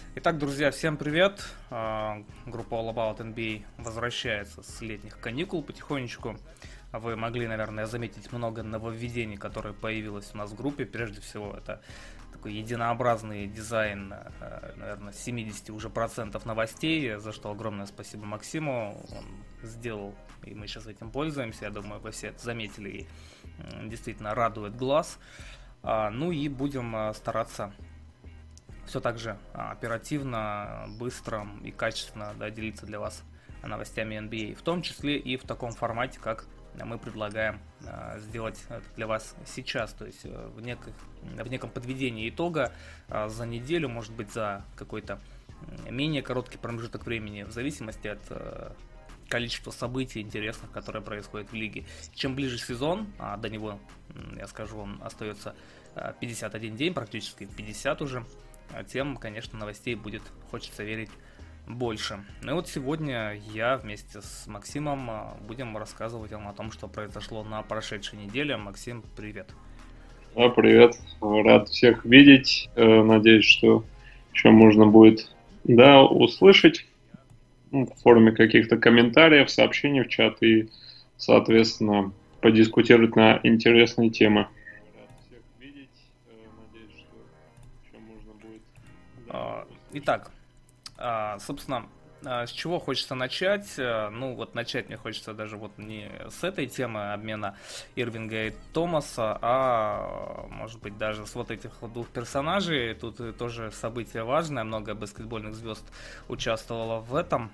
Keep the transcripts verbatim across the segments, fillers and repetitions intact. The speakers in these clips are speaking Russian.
Итак, друзья, всем привет! А, Группа All About эн би эй возвращается с летних каникул потихонечку. Вы могли, наверное, заметить много нововведений, которые появилось у нас в группе. Прежде всего, это такой единообразный дизайн, наверное, семьдесят уже процентов новостей, за что огромное спасибо Максиму. Он сделал, и мы сейчас этим пользуемся. Я думаю, вы все это заметили, и действительно радует глаз. Ну и будем стараться все так же оперативно, быстро и качественно, да, делиться для вас новостями эн би эй, в том числе и в таком формате, как мы предлагаем э, сделать это для вас сейчас, то есть э, в, неких, в неком подведении итога э, за неделю, может быть за какой-то менее короткий промежуток времени, в зависимости от э, количества событий интересных, которые происходят в лиге. Чем ближе сезон, а до него, я скажу вам, остается пятьдесят один день, практически пятьдесят уже, тем, конечно, новостей будет, хочется верить, больше. Ну и вот сегодня я вместе с Максимом будем рассказывать вам о том, что произошло на прошедшей неделе. Максим, привет. Да, привет. Рад всех видеть. Надеюсь, что еще можно будет, да, услышать в форме каких-то комментариев, сообщений в чат и, соответственно, подискутировать на интересные темы. Итак, собственно, с чего хочется начать? Ну, вот начать мне хочется даже вот не с этой темы обмена Ирвинга и Томаса, а, может быть, даже с вот этих вот двух персонажей. Тут тоже событие важное, много баскетбольных звезд участвовало в этом.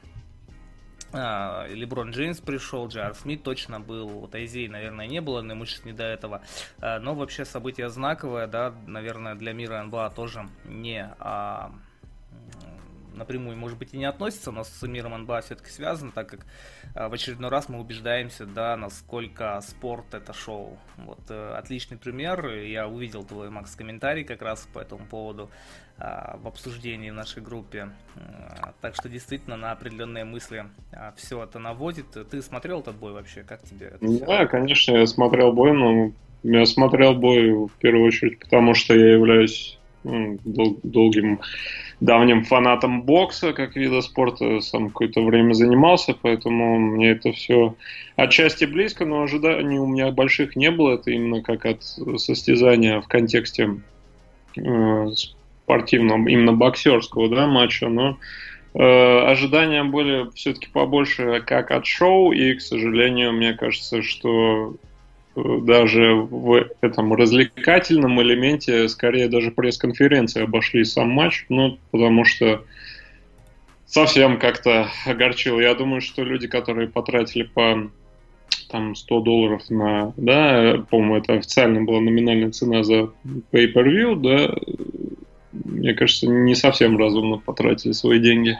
Леброн Джеймс пришел, Джей Ар Смит точно был, вот Айзеи, наверное, не было, но ему сейчас не до этого. Но вообще событие знаковое, да, наверное, для мира эн би эй тоже не... А, напрямую, может быть, и не относится, но с миром эн би эй все-таки связано, так как а, в очередной раз мы убеждаемся, да, насколько спорт это шоу. Вот э, отличный пример. Я увидел твой, Макс, комментарий как раз по этому поводу а, в обсуждении в нашей группе. А, так что действительно на определенные мысли а, все это наводит. Ты смотрел этот бой вообще? Как тебе это все? Да, конечно, я смотрел бой, но я смотрел бой в первую очередь, потому что я являюсь ну, дол- долгим давним фанатом бокса как вида спорта, сам какое-то время занимался, поэтому мне это все отчасти близко, но ожиданий у меня больших не было. Это именно как от состязания в контексте э, спортивного, именно боксерского, да, матча, но э, ожидания были все-таки побольше как от шоу, и, к сожалению, мне кажется, что даже в этом развлекательном элементе скорее даже пресс-конференции обошли сам матч, ну, потому что совсем как-то огорчил. Я думаю, что люди, которые потратили по там сто долларов на, да, по-моему, это официально была номинальная цена за pay-per-view, да, мне кажется, не совсем разумно потратили свои деньги.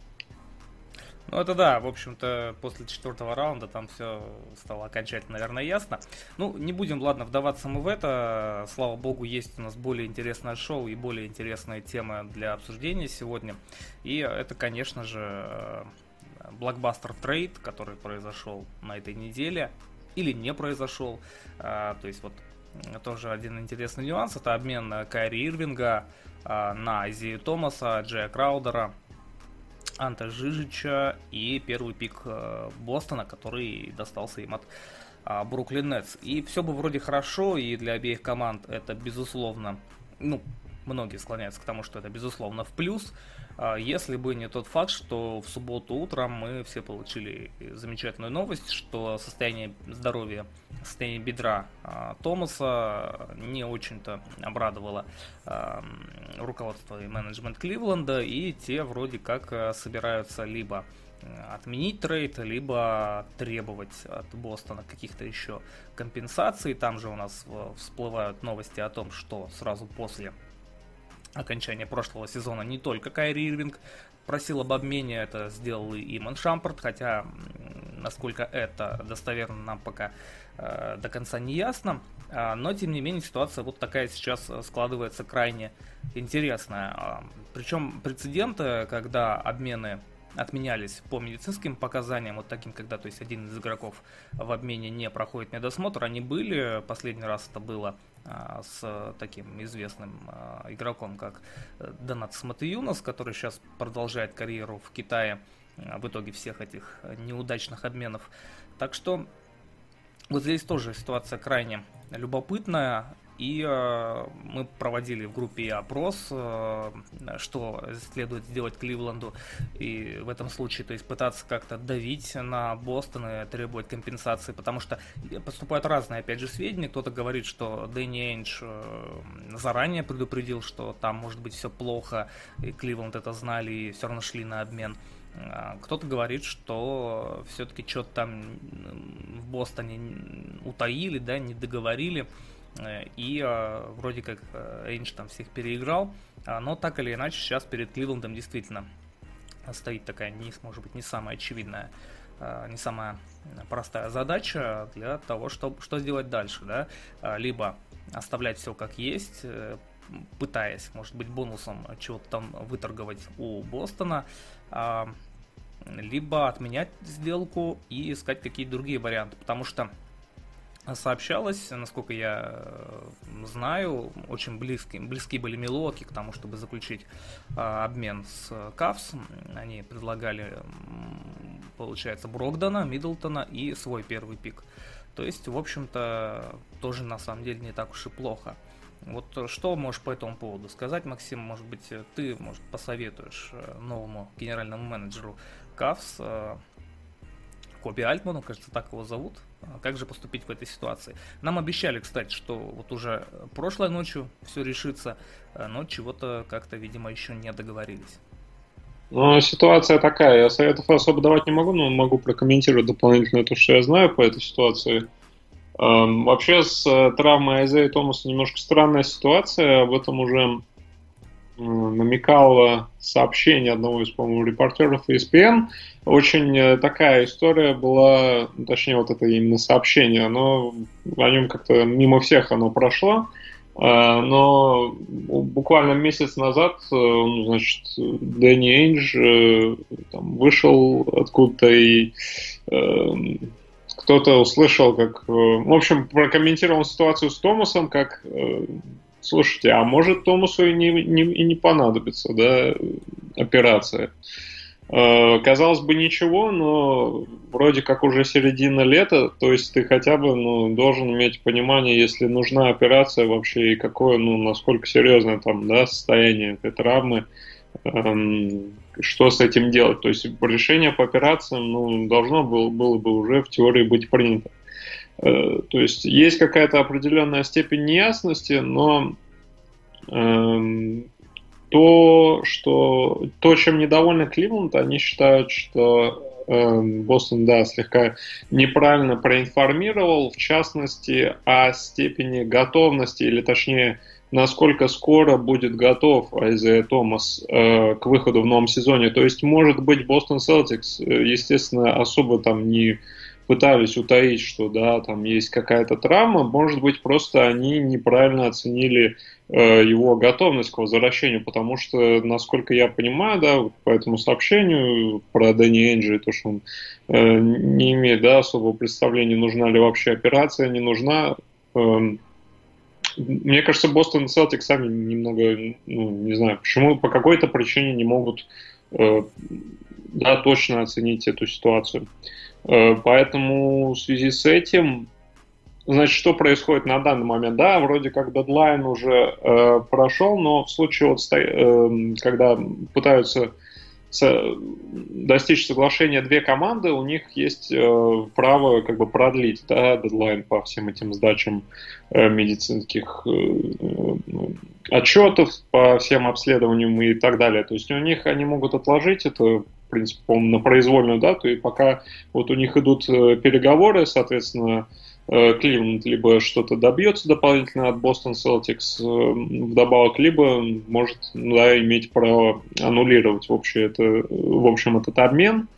Ну это да, в общем-то, после четвертого раунда там все стало окончательно, наверное, ясно. Ну, не будем, ладно, вдаваться мы в это. Слава богу, есть у нас более интересное шоу и более интересные темы для обсуждения сегодня. И это, конечно же, блокбастер трейд, который произошел на этой неделе или не произошел. То есть вот тоже один интересный нюанс. Это обмен Кайри Ирвинга на Айзею Томаса, Джея Краудера, Анта Жижича и первый пик э, Бостона, который достался им от э, Бруклин Нетс. И все бы вроде хорошо, и для обеих команд это безусловно, ну, многие склоняются к тому, что это безусловно в плюс, э, если бы не тот факт, что в субботу утром мы все получили замечательную новость, что состояние здоровья, состояние бедра э, Томаса не очень-то обрадовало э, руководство и менеджмент Кливленда, и те вроде как э, собираются либо отменить трейд, либо требовать от Бостона каких-то еще компенсаций. Там же у нас всплывают новости о том, что сразу после окончания прошлого сезона не только Кайри Ирвинг просил об обмене, это сделал и Иман Шампарт, хотя насколько это достоверно нам пока э, до конца не ясно, э, но тем не менее ситуация вот такая сейчас складывается крайне интересная. Э, причем прецеденты, когда обмены отменялись по медицинским показаниям, вот таким, когда, то есть, один из игроков в обмене не проходит медосмотр, они были. Последний раз это было с таким известным игроком, как Донатас Матеюнас, который сейчас продолжает карьеру в Китае в итоге всех этих неудачных обменов. Так что вот здесь тоже ситуация крайне любопытная. И э, мы проводили в группе опрос, э, что следует сделать Кливленду, и в этом случае, то есть пытаться как-то давить на Бостон и требовать компенсации, потому что поступают разные, опять же, сведения. Кто-то говорит, что Дэнни Эйндж э, заранее предупредил, что там может быть все плохо, и Кливленд это знали, и все равно шли на обмен. Кто-то говорит, что все-таки что-то там в Бостоне утаили, да, не договорили. И э, вроде как Эйндж там всех переиграл, но так или иначе сейчас перед Кливлендом действительно стоит такая, не, может быть, не самая очевидная, э, не самая простая задача для того, чтобы что сделать дальше, да, либо оставлять все как есть, э, пытаясь, может быть, бонусом чего-то там выторговать у Бостона, э, либо отменять сделку и искать какие-то другие варианты, потому что сообщалось, насколько я знаю, очень близки, близки были Милуоки к тому, чтобы заключить а, обмен с Кавс. Они предлагали, получается, Брогдона, Миддлтона и свой первый пик. То есть, в общем-то, тоже на самом деле не так уж и плохо. Вот что можешь по этому поводу сказать, Максим? Может быть, ты, может, посоветуешь новому генеральному менеджеру Кавс, Коби Альтману, кажется, так его зовут. Как же поступить в этой ситуации? Нам обещали, кстати, что вот уже прошлой ночью все решится, но чего-то как-то, видимо, еще не договорились. Ну, ситуация такая. Я советов особо давать не могу, но могу прокомментировать дополнительно то, что я знаю по этой ситуации. Эм, вообще с травмой Айзея Томаса немножко странная ситуация. Об этом уже намекало сообщение одного из, по-моему, репортеров и эс пи эн. Очень такая история была, точнее, вот это именно сообщение, оно, о нем как-то мимо всех оно прошло, но буквально месяц назад, значит, Дэнни Эйндж там вышел откуда-то и кто-то услышал, как, в общем, прокомментировал ситуацию с Томасом, как: слушайте, а может Томасу и не, не, и не понадобится, да, операция. Э, казалось бы, ничего, но вроде как уже середина лета, то есть ты хотя бы, ну, должен иметь понимание, если нужна операция вообще, и какое, ну, насколько серьезное там, да, состояние этой травмы, эм, что с этим делать. То есть решение по операциям, ну, должно было, было бы уже в теории быть принято. То есть есть какая-то определенная степень неясности, но э, то, что, то, чем недовольны Кливленд, они считают, что э, Бостон, да, слегка неправильно проинформировал, в частности, о степени готовности, или точнее, насколько скоро будет готов Айзея Томас э, к выходу в новом сезоне. То есть, может быть, Бостон Селтикс, естественно, особо там не пытались утаить, что, да, там есть какая-то травма, может быть, просто они неправильно оценили э, его готовность к возвращению, потому что, насколько я понимаю, да, вот по этому сообщению про Дэнни Эйнджа, то, что он э, не имеет, да, особого представления, нужна ли вообще операция, не нужна. Э, мне кажется, Бостон Селтикс сами немного, ну, не знаю, почему, по какой-то причине не могут, э, да, точно оценить эту ситуацию. Поэтому в связи с этим, значит, что происходит на данный момент? Да, вроде как дедлайн уже э, прошел, но в случае, вот, э, когда пытаются со- достичь соглашения две команды, у них есть э, право как бы продлить, да, дедлайн по всем этим сдачам э, медицинских э, э, отчетов, по всем обследованиям и так далее. То есть у них они могут отложить это, в принципе, по-моему, на произвольную дату, и пока вот у них идут переговоры, соответственно, Кливленд либо что-то добьется дополнительно от Бостон Селтикс вдобавок, либо может, да, иметь право аннулировать вообще это, в общем, этот обмен.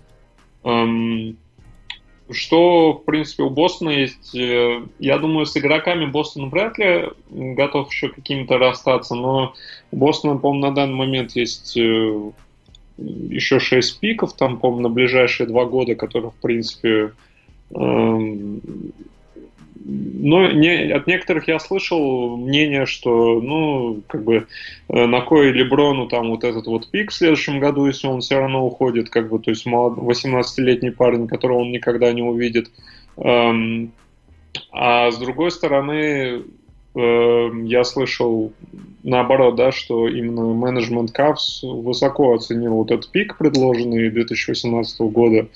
Что, в принципе, у Бостона есть, я думаю, с игроками Бостон вряд ли готов еще какими-то расстаться, но у Бостона, по-моему, на данный момент есть еще шесть пиков, там, по-моему, на ближайшие два года, которые, в принципе, эм, но не, от некоторых я слышал мнение, что, ну, как бы, на кой Леброну там вот этот вот пик в следующем году, если он все равно уходит, как бы, то есть восемнадцатилетний парень, которого он никогда не увидит. Эм, а с другой стороны, э, я слышал наоборот, да, что именно менеджмент Cavs высоко оценил вот этот пик, предложенный две тысячи восемнадцатого года.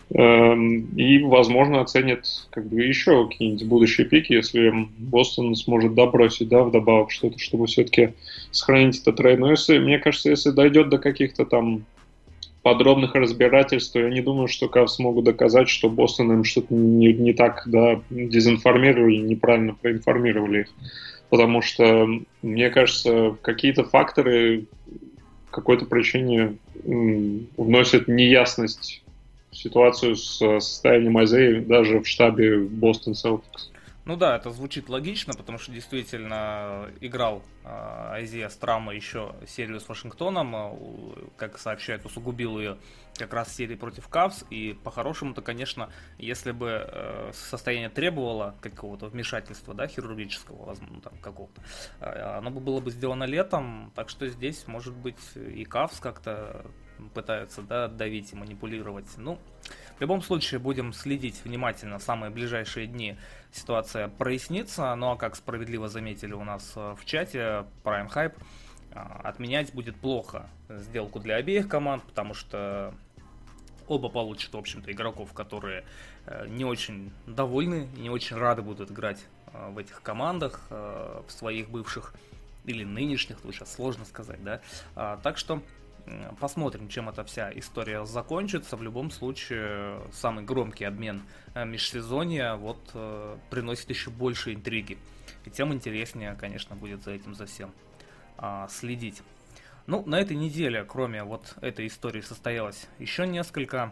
И, возможно, оценит как бы еще какие-нибудь будущие пики, если Бостон сможет добросить, да, вдобавок что-то, чтобы все-таки сохранить этот трейд. Но если, мне кажется, если дойдет до каких-то там подробных разбирательств, то я не думаю, что Cavs смогут доказать, что Бостон им что-то не, не так, да, дезинформировали, неправильно проинформировали их. Потому что, мне кажется, какие-то факторы какой-то причине вносят неясность ситуацию с состоянием Айзеи даже в штабе Бостон Селтикс. Ну да, это звучит логично, потому что действительно играл Айзея с травмой еще серию с Вашингтоном, как сообщают, усугубил ее как раз в серии против Cavs, и по-хорошему-то, конечно, если бы состояние требовало какого-то вмешательства, да, хирургического, возможно, там какого-то, оно бы было бы сделано летом, так что здесь, может быть, и Cavs как-то пытаются, да, давить и манипулировать. Ну, в любом случае, будем следить внимательно в самые ближайшие дни. Ситуация прояснится, ну а как справедливо заметили у нас в чате, Prime Hype, отменять будет плохо сделку для обеих команд, потому что оба получат, в общем-то, игроков, которые не очень довольны, не очень рады будут играть в этих командах, в своих бывших или нынешних, тут сейчас сложно сказать, да. Так что посмотрим, чем эта вся история закончится. В любом случае, самый громкий обмен межсезонья вот приносит еще больше интриги. И тем интереснее, конечно, будет за этим, за всем а, следить. Ну, на этой неделе, кроме вот этой истории, состоялось еще несколько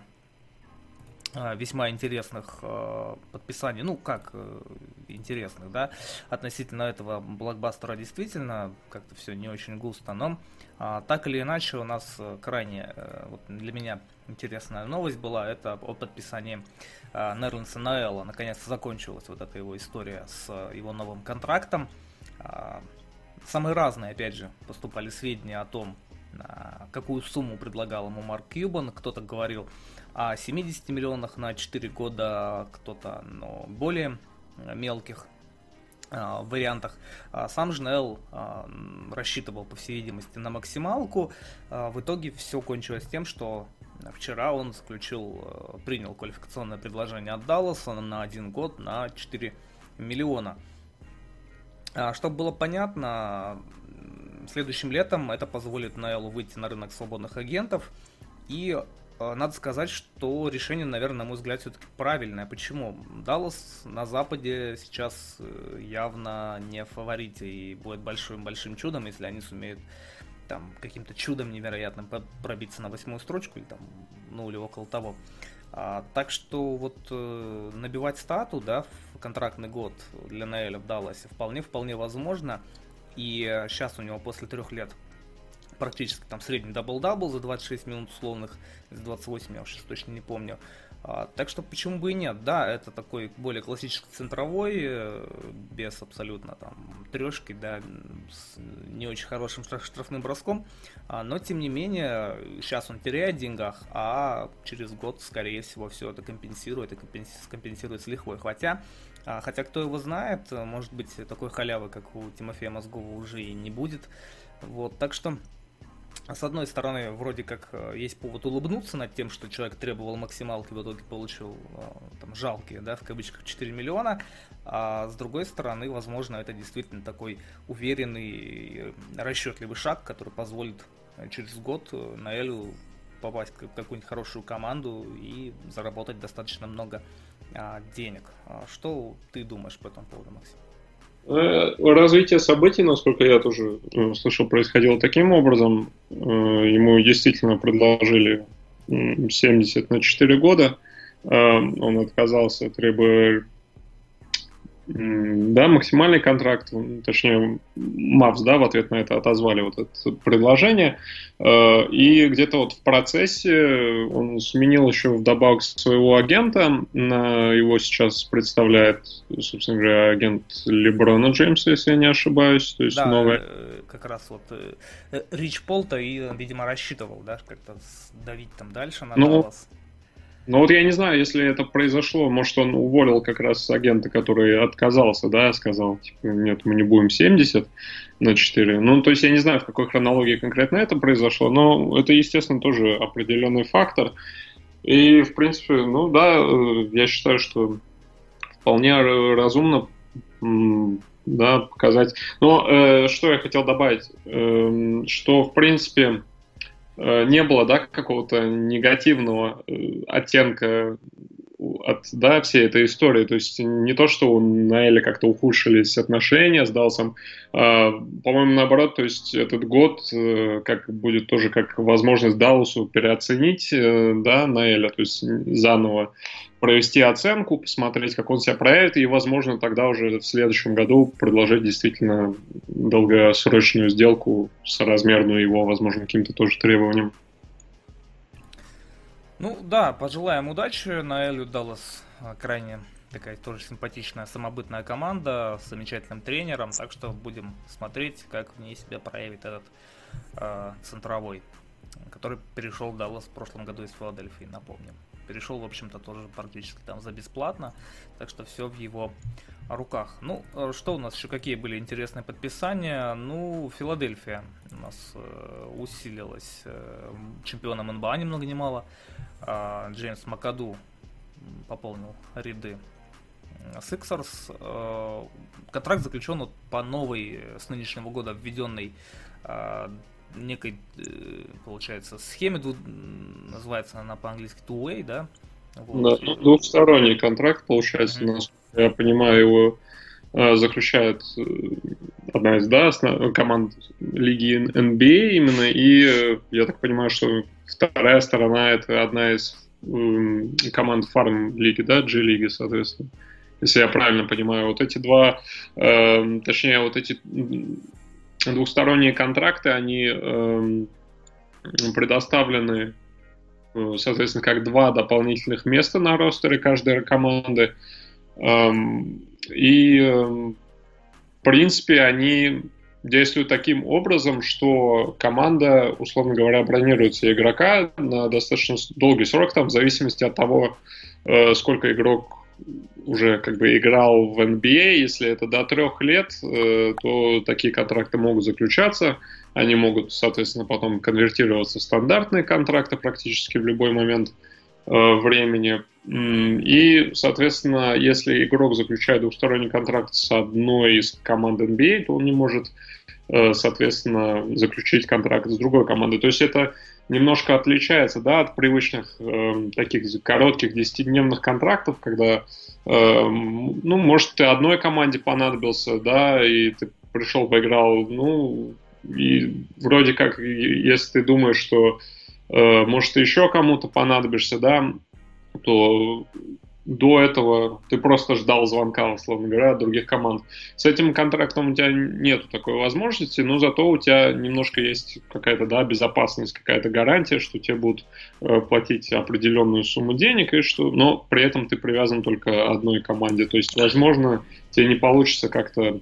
а, весьма интересных а, подписаний. Ну, как а, интересных, да, относительно этого блокбастера действительно как-то все не очень густо, но а, так или иначе у нас крайне а, вот для меня интересная новость была, это о подписании а, Нерлинса Ноэла. Наконец-то закончилась вот эта его история с его новым контрактом. А, самые разные, опять же, поступали сведения о том, а, какую сумму предлагал ему Марк Кьюбан. Кто-то говорил о семидесяти миллионах на четыре года, кто-то, ну, более мелких э, вариантах. А сам же Ноэл э, рассчитывал, по всей видимости, на максималку. Э, в итоге все кончилось тем, что вчера он заключил, э, принял квалификационное предложение от Далласа на один год на четыре миллиона. А, чтобы было понятно, следующим летом это позволит Ноэлу выйти на рынок свободных агентов. И надо сказать, что решение, наверное, на мой взгляд, все-таки правильное. Почему? Даллас на Западе сейчас явно не в фаворите и будет большим-большим чудом, если они сумеют там каким-то чудом невероятным пробиться на восьмую строчку или там, ну, или около того. А, так что вот э, набивать стату, да, в контрактный год для Ноэля в Далласе вполне-вполне возможно. И э, сейчас у него после трех лет практически там средний дабл-дабл за двадцать шесть минут условных, из двадцать восемь, я уж точно не помню. А, так что почему бы и нет? Да, это такой более классический центровой, без абсолютно там трешки, да, с не очень хорошим штраф, штрафным броском. А, но тем не менее, сейчас он теряет в деньгах, а через год, скорее всего, все это компенсирует и компенсирует с лихвой. Хотя, а, хотя кто его знает, может быть, такой халявы, как у Тимофея Мозгова, уже и не будет. Вот, так что с одной стороны, вроде как есть повод улыбнуться над тем, что человек требовал максималки, в итоге получил там жалкие, да, в кавычках четыре миллиона, а с другой стороны, возможно, это действительно такой уверенный, расчетливый шаг, который позволит через год Ноэлю попасть в какую-нибудь хорошую команду и заработать достаточно много а, денег. Что ты думаешь по этому поводу, Максим? Развитие событий, насколько я тоже слышал, происходило таким образом. Ему действительно предложили семьдесят на четыре года. Он отказался, требуя Да, максимальный контракт, точнее, Мавс, да, в ответ на это отозвали вот это предложение. И где-то вот в процессе он сменил еще вдобавок своего агента. Его сейчас представляет, собственно говоря, агент Леброна Джеймса, если я не ошибаюсь. То есть да, новый... как раз вот Рич Пол-то и, видимо, рассчитывал, да, как-то давить там дальше на ну, Даллас. Ну вот я не знаю, если это произошло, может он уволил как раз агента, который отказался, да, сказал, типа, нет, мы не будем семьдесят на четыре. Ну, то есть я не знаю, в какой хронологии конкретно это произошло, но это, естественно, тоже определенный фактор. И, в принципе, ну да, я считаю, что вполне разумно, да, показать. Но э, что я хотел добавить, э, что, в принципе, не было, да, какого-то негативного оттенка от, да, всей этой истории. То есть не то, что у Наэля как-то ухудшились отношения с Далласом, а, по-моему, наоборот, то есть этот год как будет тоже как возможность Далласу переоценить, да, Наэля, то есть заново провести оценку, посмотреть, как он себя проявит, и, возможно, тогда уже в следующем году предложить действительно долгосрочную сделку, соразмерную его, возможно, каким-то тоже требованиям. Ну да, пожелаем удачи. Наэлю Даллас крайне такая тоже симпатичная, самобытная команда с замечательным тренером, так что будем смотреть, как в ней себя проявит этот э, центровой, который перешел в Даллас в прошлом году из Филадельфии, напомним. Перешел, в общем-то, тоже практически там за бесплатно, так что все в его руках. Ну, что у нас еще, какие были интересные подписания? Ну, Филадельфия у нас э, усилилась э, чемпионом эн би эй ни много ни мало. Э, Джеймс Макаду пополнил ряды Сиксерс. Э, контракт заключен вот по новой, с нынешнего года введенной э, некой, получается, схеме, называется она по-английски two-way, да? Вот. Да, ну, двухсторонний контракт, получается, mm-hmm. насколько я понимаю, его э, заключает э, одна из, да, основ... команд лиги эн би эй именно, и э, я так понимаю, что вторая сторона — это одна из э, команд фарм-лиги, да, G-лиги, соответственно. Если я правильно понимаю, вот эти два, э, точнее, вот эти двухсторонние контракты, они э, предоставлены, э, соответственно, как два дополнительных места на ростере каждой команды. Э, и, э, в принципе, они действуют таким образом, что команда, условно говоря, бронирует себе игрока на достаточно долгий срок, там, в зависимости от того, э, сколько игрок уже как бы играл в эн би эй. Если это до трех лет, то такие контракты могут заключаться. Они могут, соответственно, потом конвертироваться в стандартные контракты практически в любой момент времени. И, соответственно, если игрок заключает двухсторонний контракт с одной из команд эн би эй, то он не может, соответственно, заключить контракт с другой командой. То есть это немножко отличается, да, от привычных э, таких коротких десятидневных контрактов, когда, э, ну, может, ты одной команде понадобился, да, и ты пришел, поиграл, ну, и вроде как, если ты думаешь, что, э, может, ты еще кому-то понадобишься, да, то до этого ты просто ждал звонка, условно говоря, от других команд. С этим контрактом у тебя нету такой возможности, но зато у тебя немножко есть какая-то, да, безопасность, какая-то гарантия, что тебе будут э, платить определенную сумму денег, и что, но при этом ты привязан только одной команде. То есть, возможно, тебе не получится как-то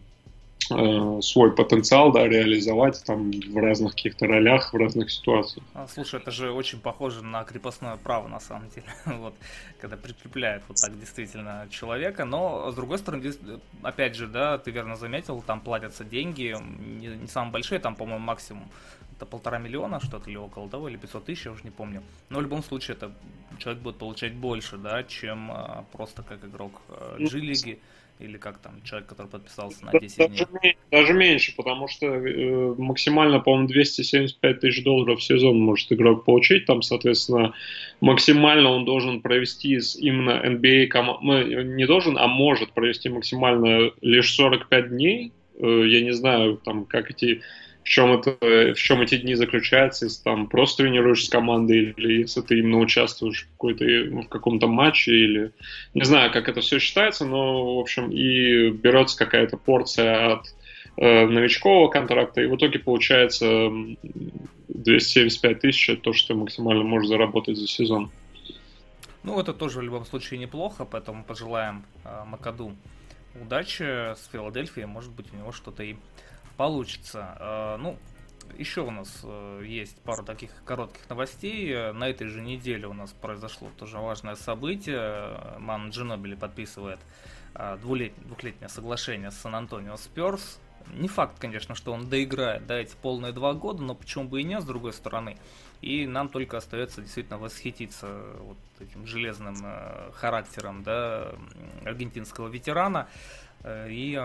э, свой потенциал, да, реализовать там в разных каких-то ролях, в разных ситуациях. Слушай, это же очень похоже на крепостное право, на самом деле, вот, когда прикрепляют вот так действительно человека, но с другой стороны, опять же, да, ты верно заметил, там платятся деньги, не, не самые большие, там, по-моему, максимум это полтора миллиона, что-то или около того, или пятьсот тысяч, я уже не помню, но в любом случае это человек будет получать больше, да, чем а, просто как игрок а, G-лиги. Или как там, человек, который подписался на десять дней? Даже, даже меньше, потому что э, максимально, по-моему, двести семьдесят пять тысяч долларов в сезон может игрок получить. Там, соответственно, максимально он должен провести с именно эн би эй команд... Не должен, а может провести максимально лишь сорок пять дней. Э, я не знаю, там, как эти в чем это, в чем эти дни заключаются, если там просто тренируешь с командой, или если ты именно участвуешь в какой-то, в каком-то матче, или не знаю, как это все считается, но, в общем, и берется какая-то порция от э, новичкового контракта, и в итоге получается двести семьдесят пять тысяч, это то, что ты максимально можешь заработать за сезон. Ну, это тоже в любом случае неплохо, поэтому пожелаем э, Макаду удачи с Филадельфией, может быть, у него что-то и получится. Э, ну, еще у нас э, есть пару таких коротких новостей. На этой же неделе у нас произошло тоже важное событие. Ман Джинобили подписывает э, двулет... двухлетнее соглашение с Сан-Антонио Спёрс. Не факт, конечно, что он доиграет, да, эти полные два года, но почему бы и нет, с другой стороны. И нам только остается действительно восхититься вот этим железным э, характером, да, аргентинского ветерана. Э, и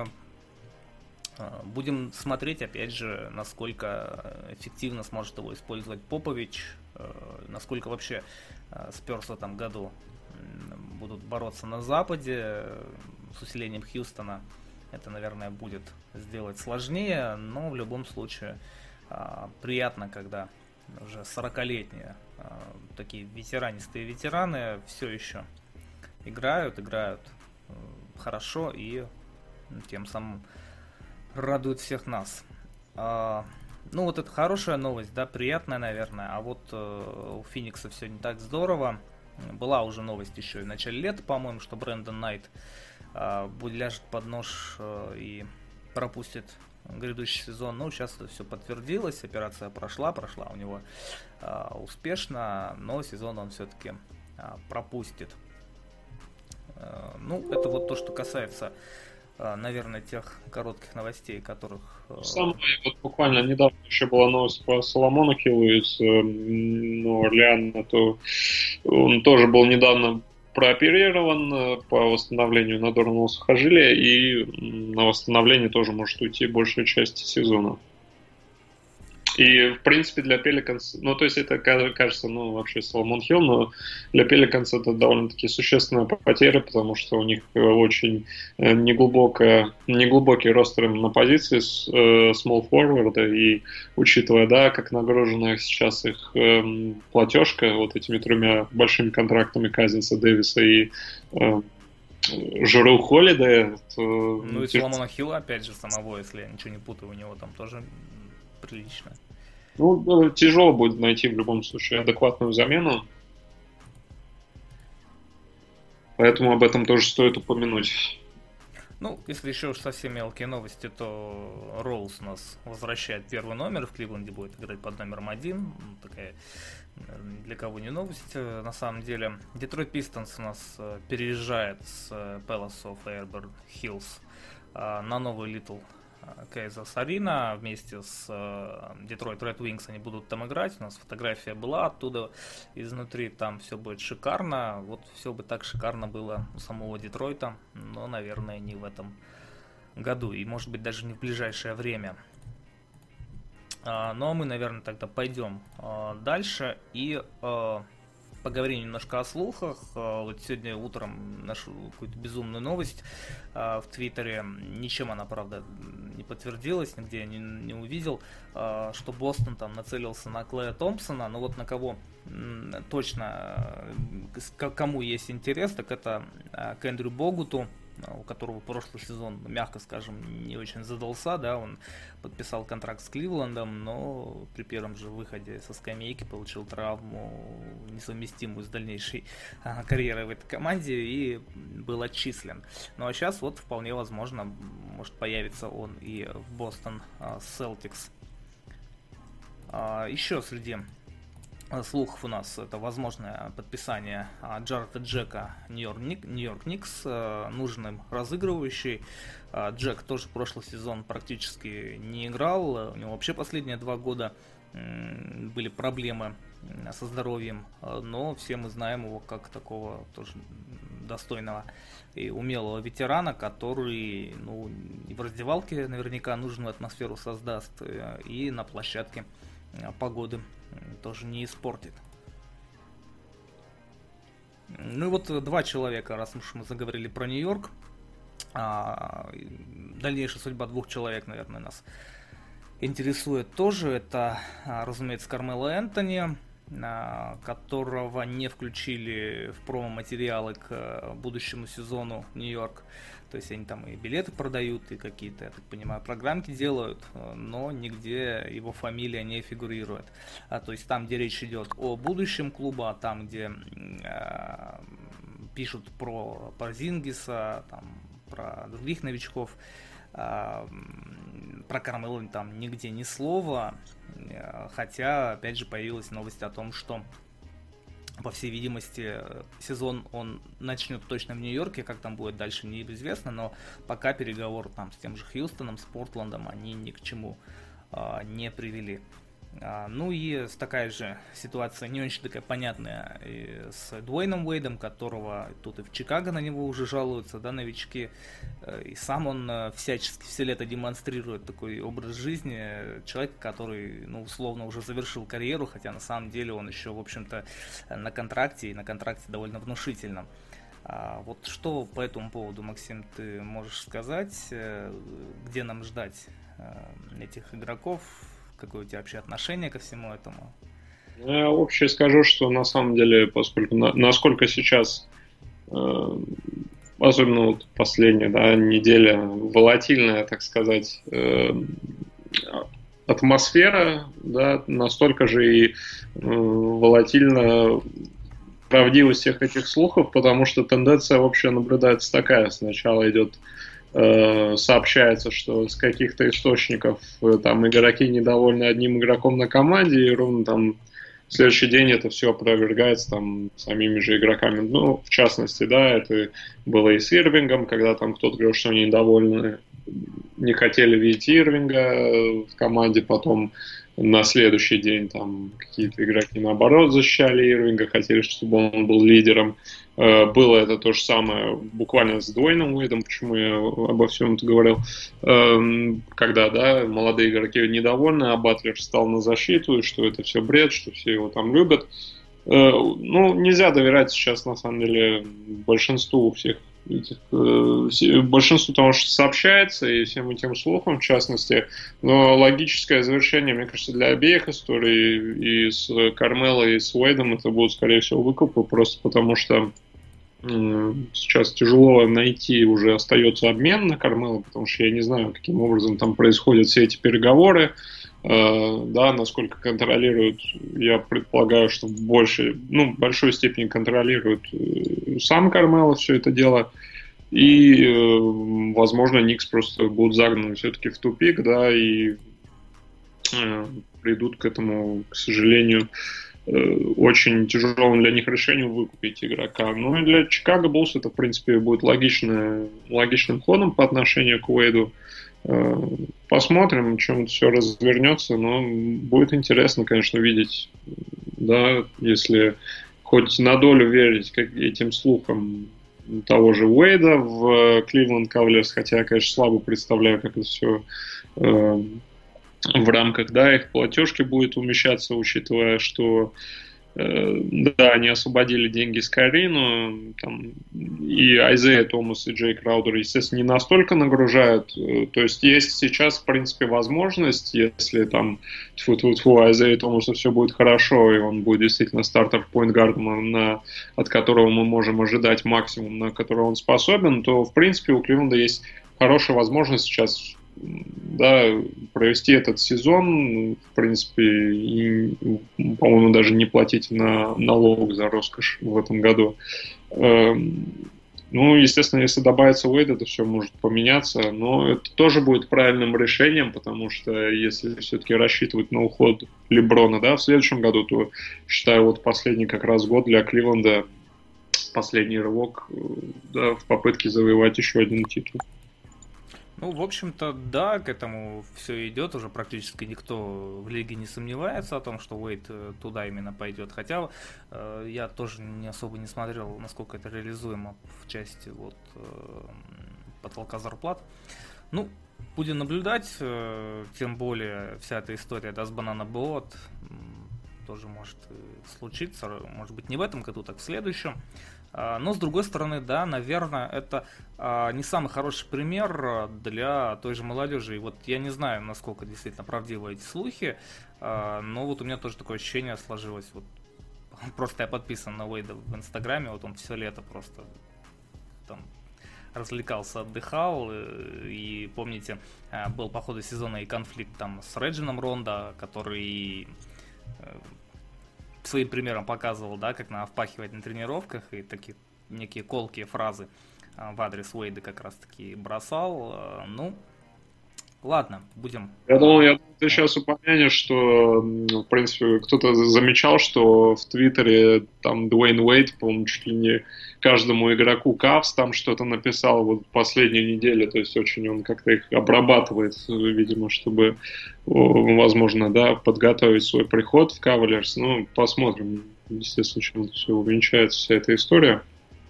э, будем смотреть, опять же, насколько эффективно сможет его использовать Попович, э, насколько вообще э, Спёрс в этом году э, будут бороться на Западе э, с усилением Хьюстона. Это, наверное, будет сделать сложнее, но в любом случае э, приятно, когда уже сорокалетние э, такие ветеранистые ветераны все еще играют, играют э, хорошо и тем самым радуют всех нас. Э, ну вот это хорошая новость, да, приятная, наверное, а вот э, у Феникса все не так здорово. Была уже новость еще и в начале лета, по-моему, что Брэндон Найт э, ляжет под нож э, и пропустит грядущий сезон. Ну, сейчас это все подтвердилось, операция прошла, прошла у него э, успешно, но сезон он все-таки э, пропустит. Э, ну, это вот то, что касается, э, наверное, тех коротких новостей, которых... Э... Самое, вот буквально недавно еще была новость по Соломону Хиллу из э, ну, Орлеана, то он тоже был недавно прооперирован по восстановлению надорванного сухожилия, и на восстановление тоже может уйти большая часть сезона. И, в принципе, для Пеликанс, ну, то есть это кажется, ну, вообще Соломон Хилл, но для Пеликанс это довольно-таки существенная потеря, потому что у них очень неглубокая, неглубокий ростер на позиции с э, small forward, и учитывая, да, как нагружена сейчас их э, платежка вот этими тремя большими контрактами Казинса, Дэвиса и э, Журу Холлидея. То... Ну и Соломона Хилла, опять же, самого, если я ничего не путаю, у него там тоже прилично. Ну, тяжело будет найти в любом случае адекватную замену. Поэтому об этом тоже стоит упомянуть. Ну, если еще уж совсем мелкие новости, то Роуз у нас возвращает первый номер. В Кливленде будет играть под номером один. Такая для кого не новость. На самом деле, Детройт Пистонс у нас переезжает с Palace of Airborne Hills на новый Little Caesars Arena вместе с Detroit Red Wings. Они будут там играть. У нас фотография была оттуда изнутри. Там все будет шикарно. Вот все бы так шикарно было у самого Детройта, но, наверное, не в этом году. И, может быть, даже не в ближайшее время. Ну, а мы, наверное, тогда пойдем дальше и поговорим немножко о слухах. Вот сегодня утром нашу какую-то безумную новость в Твиттере. Ничем она, правда, не подтвердилась, нигде я не, не увидел, что Бостон там нацелился на Клея Томпсона. Но вот на кого точно, кому есть интерес, так это к Эндрю Богуту, у которого прошлый сезон, мягко скажем, не очень задался, да, он подписал контракт с Кливлендом, но при первом же выходе со скамейки получил травму, несовместимую с дальнейшей а, карьерой в этой команде, и был отчислен. Ну а сейчас вот вполне возможно, может появиться он и в Бостон Селтикс. А, еще среди слухов у нас это возможное подписание Джареда Джека Нью-Йорк Никс, нужным разыгрывающий. Джек тоже прошлый сезон практически не играл, у него вообще последние два года были проблемы со здоровьем, но все мы знаем его как такого тоже достойного и умелого ветерана, который, ну, и в раздевалке наверняка нужную атмосферу создаст, и на площадке погоды тоже не испортит. Ну и вот два человека, раз уж мы заговорили про Нью-Йорк, а, дальнейшая судьба двух человек, наверное, нас интересует тоже, это, разумеется, Кармело Энтони, которого не включили в промо-материалы к будущему сезону в Нью-Йорк. То есть они там и билеты продают, и какие-то, я так понимаю, программки делают, но нигде его фамилия не фигурирует. А, то есть там, где речь идет о будущем клуба, там, где э, пишут про Порзингиса, там, про других новичков, э, про Кармело там нигде ни слова. Хотя, опять же, появилась новость о том, что, по всей видимости, сезон он начнет точно в Нью-Йорке, как там будет дальше, неизвестно, но пока переговоры там с тем же Хьюстоном, с Портландом, они ни к чему а, не привели. А, ну и такая же ситуация, не очень такая понятная, и с Дуэйном Уэйдом, которого тут и в Чикаго на него уже жалуются, да, новички, и сам он всячески все лето демонстрирует такой образ жизни человека, который, ну, условно уже завершил карьеру, хотя на самом деле он еще, в общем-то, на контракте, и на контракте довольно внушительном. А вот что по этому поводу, Максим, ты можешь сказать, где нам ждать этих игроков? Какое у тебя вообще отношение ко всему этому? Я вообще скажу, что на самом деле, поскольку на, насколько сейчас, э, особенно вот последняя, да, неделя, волатильная, так сказать, э, атмосфера, да, настолько же и э, волатильна правдивость всех этих слухов, потому что тенденция вообще наблюдается такая. Сначала идет сообщается, что с каких-то источников там игроки недовольны одним игроком на команде, и ровно там в следующий день это все опровергается там самими же игроками. Ну, в частности, да, это было и с Ирвингом, когда там кто-то говорил, что они недовольны, не хотели видеть Ирвинга в команде, потом на следующий день там какие-то игроки наоборот защищали Ирвинга, хотели, чтобы он был лидером. Было это то же самое буквально с Дуэйном Уэйдом, почему я обо всем это говорил, когда, да, молодые игроки недовольны, а Батлер встал на защиту, и что это все бред, что все его там любят. Ну, нельзя доверять сейчас, на самом деле, большинству всех этих, большинству того, что сообщается, и всем этим слухам, в частности. Но логическое завершение, мне кажется, для обеих историй, и с Кармело, и с Уэйдом, это будут, скорее всего, выкупы, просто потому что сейчас тяжело найти, уже остается обмен на Кармело, потому что я не знаю, каким образом там происходят все эти переговоры, да, насколько контролируют, я предполагаю, что в большей, ну, в большой степени контролирует сам Кармело все это дело, и, возможно, Никс просто будут загнаны все-таки в тупик, да, и придут к этому, к сожалению, очень тяжелым для них решением выкупить игрока. Ну и для Чикаго Буллс это, в принципе, будет логичным, логичным ходом по отношению к Уэйду. Посмотрим, чем это все развернется, но будет интересно, конечно, видеть, да, если хоть на долю верить как этим слухам того же Уэйда в Кливленд Кавалерс, хотя я, конечно, слабо представляю, как это все э, в рамках, да, их платежки будет умещаться, учитывая, что э, да, они освободили деньги с Карину, там, и Айзея Томас и Джей Краудер, естественно, не настолько нагружают, то есть есть сейчас, в принципе, возможность, если там тьфу-тьфу-тьфу, Айзея Томаса все будет хорошо, и он будет действительно стартер-пойнт-гардом, на, от которого мы можем ожидать максимум, на который он способен, то, в принципе, у Кливленда есть хорошая возможность сейчас, да, провести этот сезон, в принципе, и, по-моему, даже не платить на налог за роскошь в этом году. Ну, естественно, если добавится Уэйд, это все может поменяться, но это тоже будет правильным решением, потому что если все-таки рассчитывать на уход Леброна, да, в следующем году, то, считаю, вот последний как раз год для Кливленда, последний рывок, да, в попытке завоевать еще один титул. Ну, в общем-то, да, к этому все идет, уже практически никто в лиге не сомневается о том, что Уэйд туда именно пойдет, хотя э, я тоже не особо не смотрел, насколько это реализуемо в части вот э, потолка зарплат. Ну, будем наблюдать, э, тем более вся эта история, да, с Банана Боат, тоже может случиться, может быть, не в этом году, так в следующем. Но, с другой стороны, да, наверное, это не самый хороший пример для той же молодежи. И вот я не знаю, насколько действительно правдивы эти слухи, но вот у меня тоже такое ощущение сложилось. Вот просто я подписан на Уэйда в Инстаграме, вот он все лето просто там развлекался, отдыхал, и помните, был по ходу сезона и конфликт там с Реджином Рондо, который своим примером показывал, да, как надо впахивать на тренировках, и такие некие колкие фразы в адрес Уэйда как раз таки бросал. Ну, ладно, будем... Я думал, я думал, ты сейчас упомянешь, что, в принципе, кто-то замечал, что в Твиттере там Дуэйн Уэйд, по-моему, чуть ли не каждому игроку Кавс там что-то написал вот в последнюю неделю, то есть очень он как-то их обрабатывает, видимо, чтобы, возможно, да, подготовить свой приход в Кавалерс. Ну, посмотрим, естественно, чем все увенчается, вся эта история.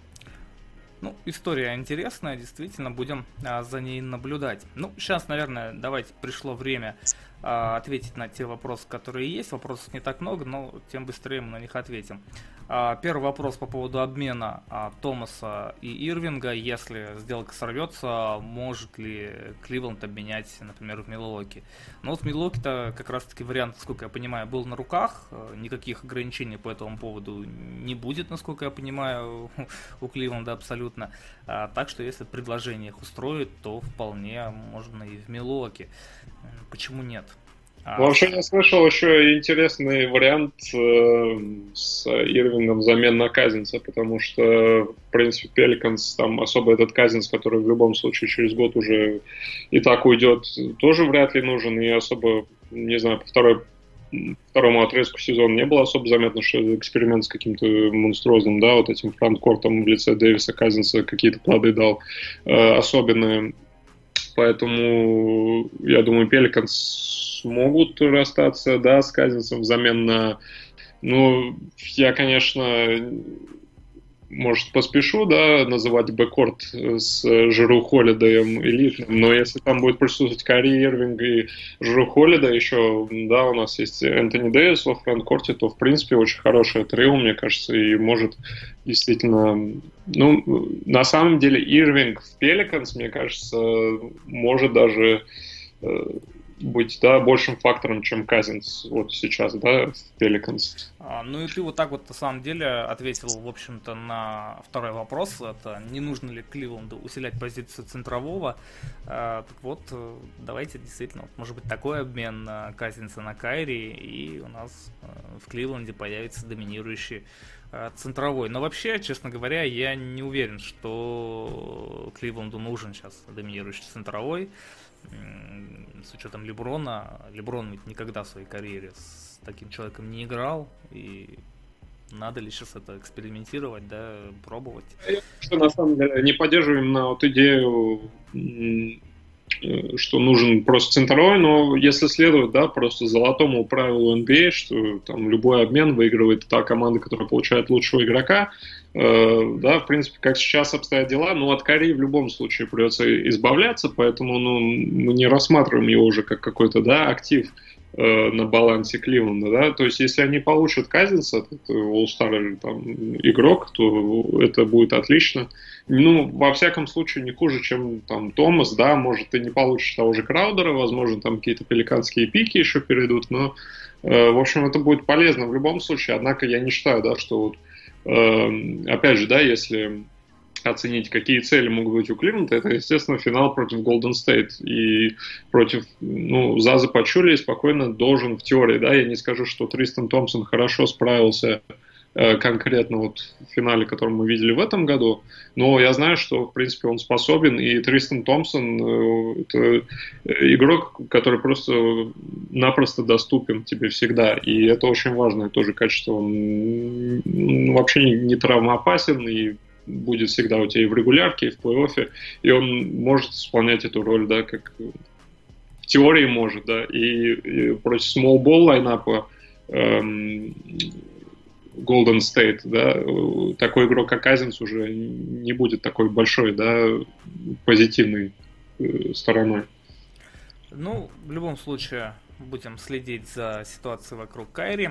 Ну, история интересная, действительно, будем а, за ней наблюдать. Ну, сейчас, наверное, давайте пришло время а, ответить на те вопросы, которые есть. Вопросов не так много, но тем быстрее мы на них ответим. А, первый вопрос по поводу обмена а, Томаса и Ирвинга. Если сделка сорвется, может ли Кливленд обменять, например, в Милуоки? Ну, вот в Милуоки-то как раз-таки вариант, насколько я понимаю, был на руках. Никаких ограничений по этому поводу не будет, насколько я понимаю, у Кливленда абсолютно. А, так что если предложение их устроит, то вполне можно и в Милуоки. Почему нет? А... Вообще я слышал еще интересный вариант э, с Ирвингом взамен на Казинса, потому что, в принципе, Пеликанс, там особо этот Казинс, который в любом случае через год уже и так уйдет, тоже вряд ли нужен, и особо, не знаю, по второй второму отрезку сезона не было особо заметно, что эксперимент с каким-то монструозным, да, вот этим фронткортом в лице Дэвиса Казинса какие-то плоды дал э, особенные. Поэтому, я думаю, Пеликанс смогут расстаться, да, с Казинсом взамен на... Ну, я, конечно, может, поспешу, да, называть бэккорт с Жиру Холидеем элитным, но если там будет присутствовать Кайри Ирвинг и Жиру Холидей еще, да, у нас есть Энтони Дэвис во фронткорте, то, в принципе, очень хорошее трио, мне кажется, и может действительно... Ну, на самом деле, Ирвинг в Пеликанс, мне кажется, может даже... быть, да, большим фактором, чем Казинс вот сейчас, да, в Пеликанс. А, ну и ты вот так вот на самом деле ответил, в общем-то, на второй вопрос. Это не нужно ли Кливленду усилять позицию центрового. А, так вот, давайте действительно, вот, может быть, такой обмен Казинса на Кайри, и у нас в Кливленде появится доминирующий центровой. Но вообще, честно говоря, я не уверен, что Кливленду нужен сейчас доминирующий центровой. С учетом Леброна, Леброн ведь никогда в своей карьере с таким человеком не играл, и надо ли сейчас это экспериментировать, да, пробовать? Я что, на самом деле не поддерживаю именно вот идею, что нужен просто центровой, но если следовать, да, просто золотому правилу эн би эй, что там любой обмен выигрывает та команда, которая получает лучшего игрока, э, да, в принципе, как сейчас обстоят дела, но от Кайри в любом случае придется избавляться, поэтому, ну, мы не рассматриваем его уже как какой-то, да, актив э, на балансе Кливленда, да, то есть если они получат Казинса, это All-Star там игрок, то это будет отлично. Ну, во всяком случае, не хуже, чем там Томас, да, может, ты не получишь того же Краудера, возможно, там какие-то пеликанские пики еще перейдут, но, э, в общем, это будет полезно в любом случае, однако я не считаю, да, что вот, э, опять же, да, если оценить, какие цели могут быть у Кливленда, это, естественно, финал против Golden State, и против, ну, Заза Пачули спокойно должен в теории, да, я не скажу, что Тристан Томпсон хорошо справился конкретно вот в финале, который мы видели в этом году, но я знаю, что, в принципе, он способен, и Тристан Томпсон — это игрок, который просто-напросто доступен тебе всегда, и это очень важное тоже качество. Он вообще не травмоопасен, и будет всегда у тебя и в регулярке, и в плей-оффе, и он может исполнять эту роль, да, как в теории может, да, и, и против small ball лайнапа эм, Golden State, да, такой игрок, как Казинс, уже не будет такой большой, да, позитивной э, стороной. Ну, в любом случае, будем следить за ситуацией вокруг Кайри.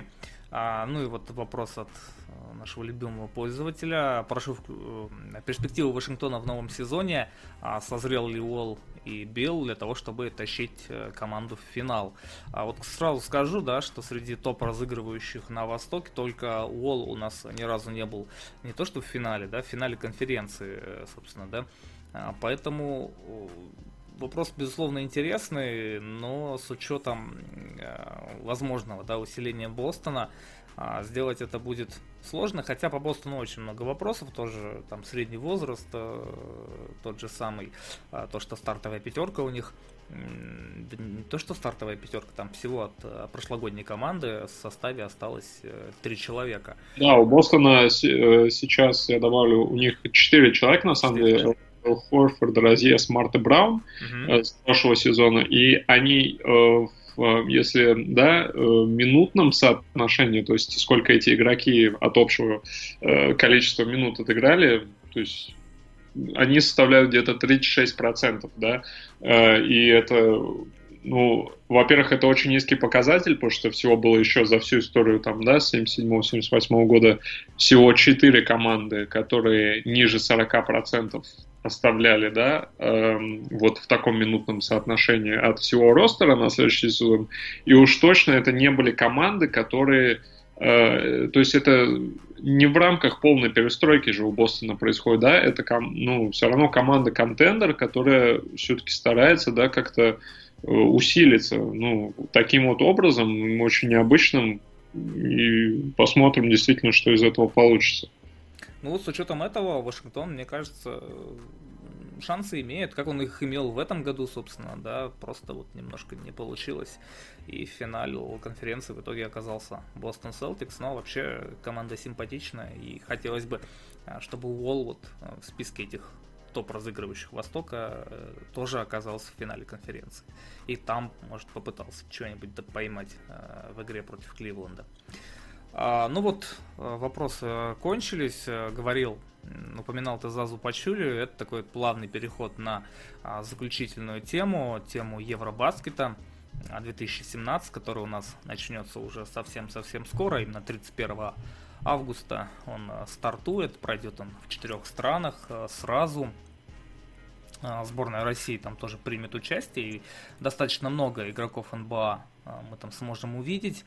А, ну и вот вопрос от нашего любимого пользователя. Прошу, перспективы Вашингтона в новом сезоне. А созрел ли Уолл и Билл для того, чтобы тащить команду в финал? А вот сразу скажу, да, что среди топ разыгрывающих на Востоке только Уолл у нас ни разу не был не то что в финале, да, в финале конференции, собственно, да. А, поэтому вопрос, безусловно, интересный, но с учетом э, возможного, да, усиления Бостона э, сделать это будет сложно, хотя по Бостону очень много вопросов, тоже там средний возраст, э, тот же самый, э, то, что стартовая пятерка у них, э, не то, что стартовая пятерка, там всего от э, прошлогодней команды в составе осталось э, три человека. Да, у Бостона э, сейчас, я добавлю, у них четыре человека, на самом деле. Хорфорд, Розье, Смарт и Браун uh-huh. э, с прошлого сезона, и они, э, в, если да, э, минутном соотношении, то есть сколько эти игроки от общего э, количества минут отыграли, то есть они составляют где-то тридцать шесть процентов, да, э, и это, ну, во-первых, это очень низкий показатель, потому что всего было еще за всю историю там, да, с семьдесят седьмого — семьдесят восьмого года всего четыре команды, которые ниже сорок процентов оставляли, да, эм, вот в таком минутном соотношении от всего ростера на следующий сезон. И уж точно это не были команды, которые... Э, то есть это не в рамках полной перестройки же у Бостона происходит, да, это, ком, ну, все равно команда-контендер, которая все-таки старается, да, как-то э, усилиться, ну, таким вот образом, очень необычным, и посмотрим действительно, что из этого получится. Ну вот с учетом этого Вашингтон, мне кажется, шансы имеет, как он их имел в этом году, собственно, да, просто вот немножко не получилось. И в финале конференции в итоге оказался Бостон Селтикс, но вообще команда симпатичная, и хотелось бы, чтобы Уолл вот в списке этих топ разыгрывающих Востока тоже оказался в финале конференции. И там, может, попытался что-нибудь поймать в игре против Кливленда. А, ну вот, вопросы кончились, говорил, упоминал ты Зазу Пачулю, это такой плавный переход на а, заключительную тему, тему Евробаскета две тысячи семнадцать, который у нас начнется уже совсем-совсем скоро, именно тридцать первого августа он стартует, пройдет он в четырех странах сразу. Сборная России там тоже примет участие, и достаточно много игроков эн бэ а мы там сможем увидеть.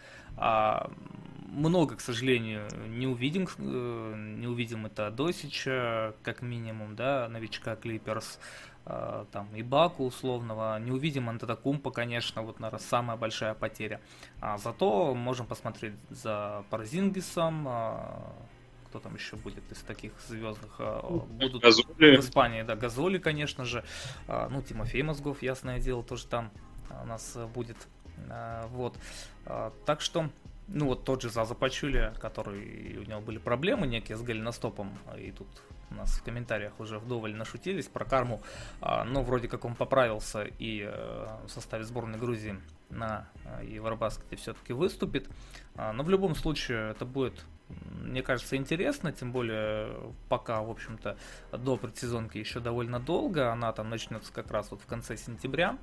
Много, к сожалению, не увидим, не увидим это Досича, как минимум, да, новичка Клиперс, там Ибаку условного, не увидим Антетокумпо, конечно, вот, наверное, самая большая потеря. А зато можем посмотреть за Порзингисом. Кто там еще будет из таких звездных? Будут Газоли. В Испании, да, Газоли, конечно же. Ну, Тимофей Мозгов, ясное дело, тоже там у нас будет. Вот. Так что, ну вот тот же Заза Пачули, который, у него были проблемы некие с голеностопом, и тут у нас в комментариях уже вдоволь нашутились про карму, но вроде как он поправился и в составе сборной Грузии на Евробаскете все-таки выступит. Но в любом случае это будет, мне кажется, интересно, тем более пока, в общем-то, до предсезонки еще довольно долго, она там начнется как раз вот в конце сентября.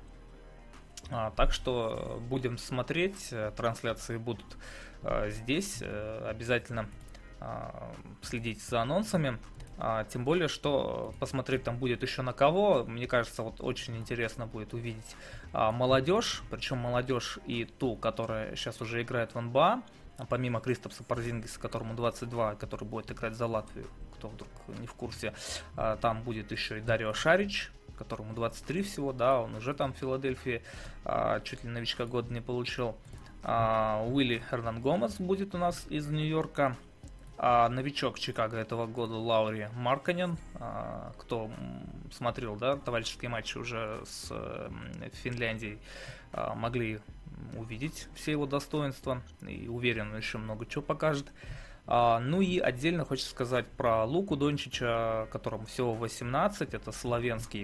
А, так что будем смотреть, трансляции будут а, здесь, а, обязательно а, следить за анонсами, а, тем более, что посмотреть там будет еще на кого. Мне кажется, вот очень интересно будет увидеть а, молодежь, причем молодежь и ту, которая сейчас уже играет в эн бэ а, помимо Кристопса Порзингиса, которому двадцать два, который будет играть за Латвию, кто вдруг не в курсе, а, там будет еще и Дарио Шарич, которому двадцать три всего, да, он уже там в Филадельфии а, чуть ли новичка года не получил. А, Уилли Эрнан Гомес будет у нас из Нью-Йорка. А, новичок Чикаго этого года Лаури Маркканен. А, кто смотрел, да, товарищеские матчи уже с э, Финляндией, а, могли увидеть все его достоинства. И уверен, он еще много чего покажет. А, ну и отдельно хочется сказать про Луку Дончича, которому всего восемнадцать. Это словенский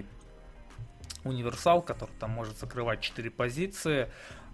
универсал, который там может закрывать четыре позиции,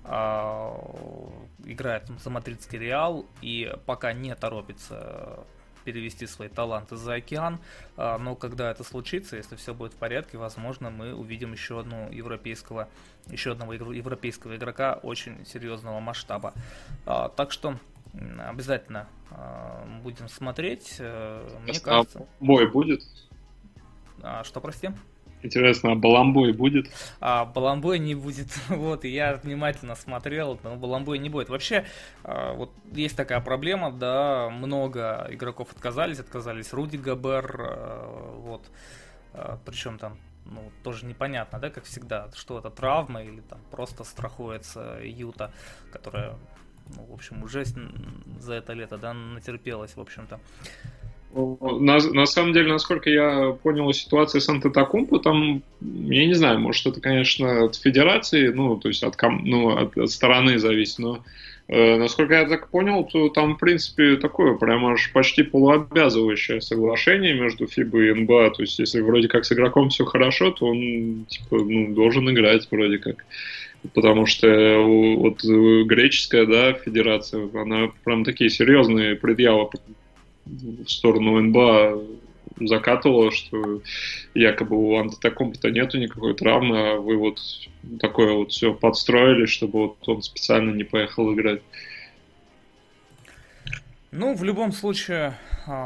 а, играет за мадридский Реал и пока не торопится перевести свои таланты за океан, а, но когда это случится, если все будет в порядке, возможно, мы увидим еще одну европейского, еще одного европейского игрока очень серьезного масштаба. А, так что Обязательно будем смотреть. Мне Интересно, кажется... а бой будет? А, что, прости? Интересно, а Баламбой будет? А Баламбой не будет. Вот, и я внимательно смотрел, но Баламбой не будет. Вообще, вот есть такая проблема, да, много игроков отказались, отказались Руди Гобер, вот, причем там, ну, тоже непонятно, да, как всегда, что это травма или там просто страхуется Юта, которая, ну, в общем, уже за это лето, да, натерпелась, в общем-то. На, на самом деле, насколько я понял ситуацию с Антетокумпо, там, я не знаю, может, это, конечно, от федерации, ну, то есть от, ну, от, от стороны зависит, но э, насколько я так понял, то там, в принципе, такое прям аж почти полуобязывающее соглашение между ФИБА и эн бэ а, то есть если вроде как с игроком все хорошо, то он, типа, ну, должен играть вроде как. Потому что вот греческая, да, федерация, она прям такие серьезные предъявы в сторону эн бэ а закатывала, что якобы у Антетокумпо-то нету никакой травмы, а вы вот такое вот все подстроили, чтобы вот он специально не поехал играть. Ну, в любом случае,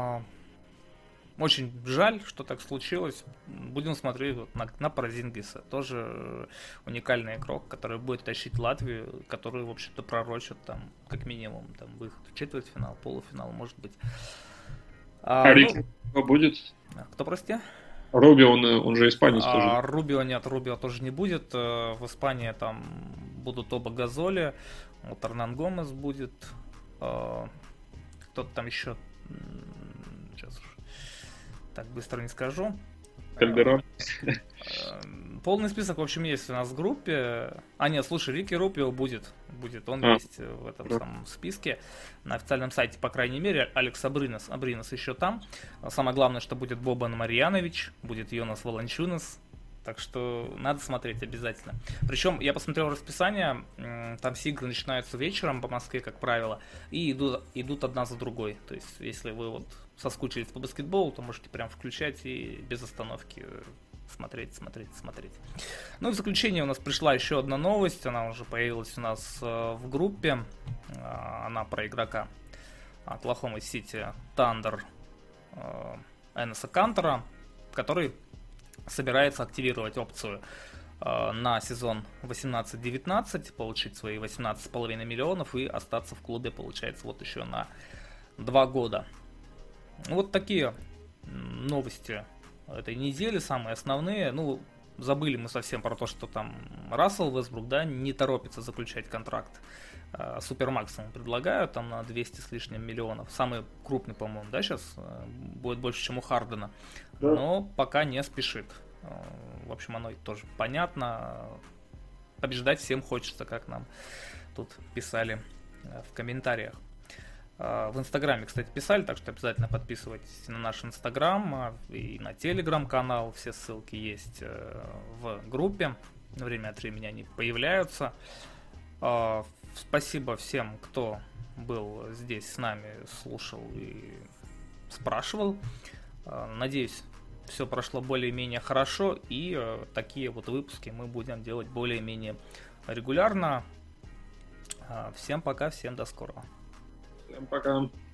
очень жаль, что так случилось. Будем смотреть вот на, на Порзингиса. Тоже уникальный игрок, который будет тащить Латвию, который, в общем-то, пророчит там, как минимум, там, выход в четвертьфинал, полуфинал, может быть. А, а Рики ну, будет? Кто, прости? Рубио, он, он же испанец а, тоже. Рубио нет, Рубио тоже не будет. В Испании там будут оба Газоли. Вот Эрнан Гомес будет. Кто-то там еще... Сейчас так быстро не скажу. Кальдерон. Полный список, в общем, есть у нас в группе. А, нет, слушай, Рики Рубио будет. Будет, он а. есть в этом да. самом списке. На официальном сайте, по крайней мере. Алекс Абринос, Абринос еще там. Самое главное, что будет Бобан Марьянович, будет Йонас Волончунас. Так что надо смотреть обязательно. Причем я посмотрел расписание, там сиглы начинаются вечером по Москве, как правило, и идут, идут одна за другой. То есть, если вы вот соскучились по баскетболу, то можете прям включать и без остановки смотреть, смотреть, смотреть. Ну и в заключение у нас пришла еще одна новость, она уже появилась у нас в группе, она про игрока Оклахома Сити Тандер Энеса Кантера, который собирается активировать опцию э, на сезон восемнадцать девятнадцать, получить свои восемнадцать с половиной миллионов и остаться в клубе, получается, вот еще на два года. Вот такие новости этой недели, самые основные. Ну, забыли мы совсем про то, что там Рассел Вестбрук, да, не торопится заключать контракт. Э, Супермакс ему предлагают там на двести с лишним миллионов. Самый крупный, по-моему, да, сейчас э, будет больше, чем у Хардена. Да. Но пока не спешит. В общем, оно тоже понятно. Побеждать всем хочется, как нам тут писали в комментариях. В Инстаграме, кстати, писали, так что обязательно подписывайтесь на наш Инстаграм и на Телеграм-канал. Все ссылки есть в группе. Время от времени они появляются. Спасибо всем, кто был здесь с нами, слушал и спрашивал. Надеюсь, все прошло более-менее хорошо, и э, такие вот выпуски мы будем делать более-менее регулярно. Э, всем пока, всем до скорого. Всем пока.